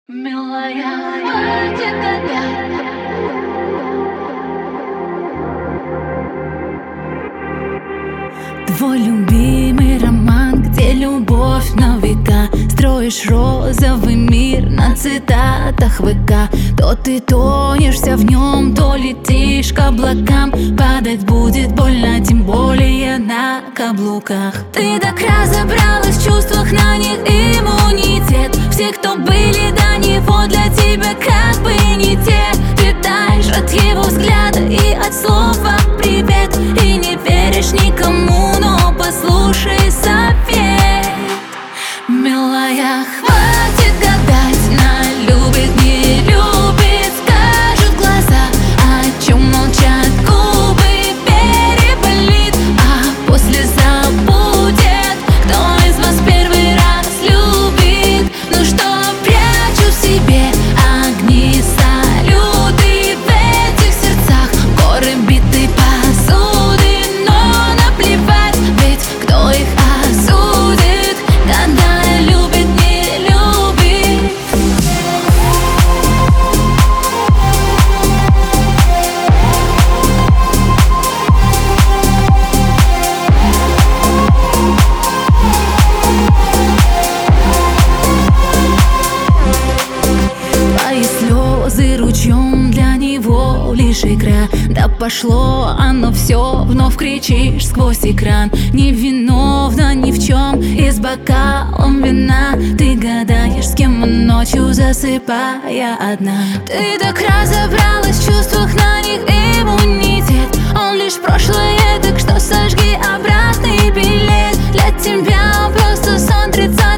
Милая, хватит гадать. Твой любимый роман, где любовь на века. Строишь розовый мир на цитатах ВК. То ты тонешься в нем, то летишь к облакам. Падать будет больно, тем более на каблуках. Ты так разобралась в чувствах, на них иммунитет. Все, кто были до него, для тебя как бы не те. Ты таешь от его взгляда и от слова «привет». И не веришь никому, но послушай совет. Милая, хватит гадать, на любит, не любит, скажут глаза, о чем молчат губы, переболит, а после забудет. Кто из вас первый раз любит? Ну что, прячу в себе огни, салюты, в этих сердцах горы битой посуды, но наплевать, ведь кто их осудит, гадая, любит, не любит. Твои слезы ручьем для него лишь игра. Да пошло оно все, вновь кричишь сквозь экран. Невиновна ни в чем, и с бокалом вина ты гадаешь, с кем ночью засыпая одна. Ты так разобралась в чувствах, на них иммунитет. Он лишь прошлое, так что сожги обратный билет. Для тебя он просто сон 30